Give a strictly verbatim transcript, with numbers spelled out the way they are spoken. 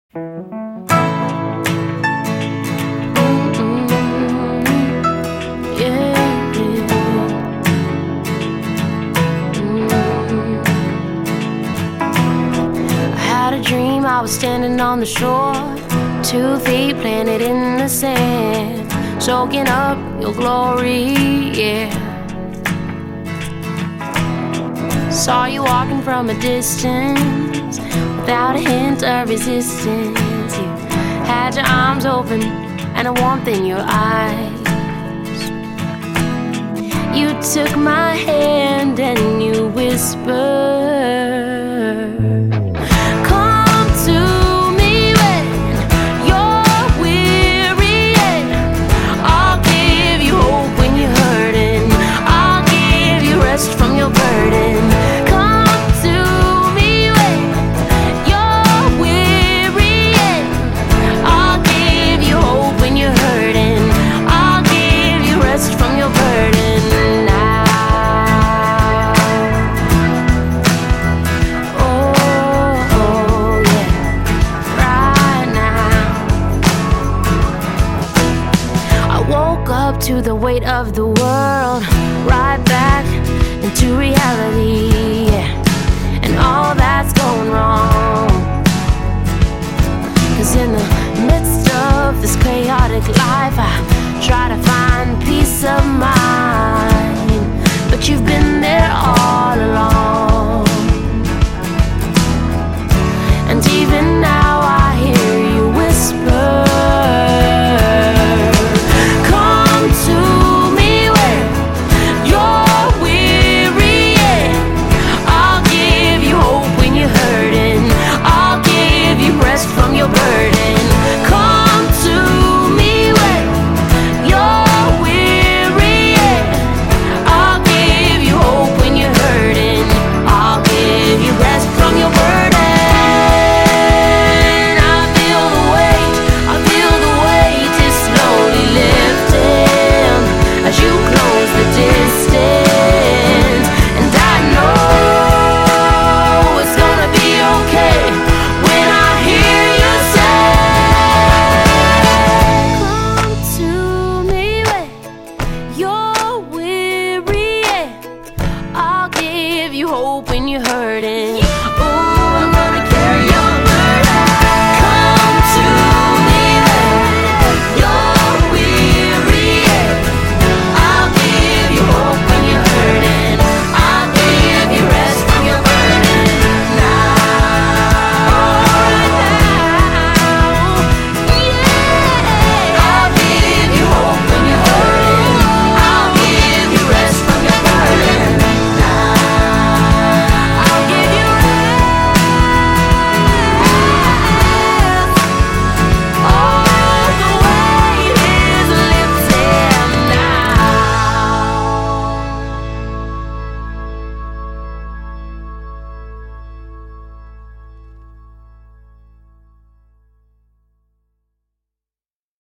I was standing on the shore, two feet planted in the sand, soaking up your glory, yeah. Saw you walking from a distance, without a hint of resistance. You had your arms open and a warmth in your eyes. You took my hand and you whispered, from your burden. Come to me when you're weary, and I'll give you hope when you're hurting. I'll give you rest from your burden now. Oh, oh yeah, right now. I woke up to the weight of the world, right back into reality, yeah, and all that's going wrong. Cause in the midst of this chaotic life, I try to find peace of mind, but you've been there all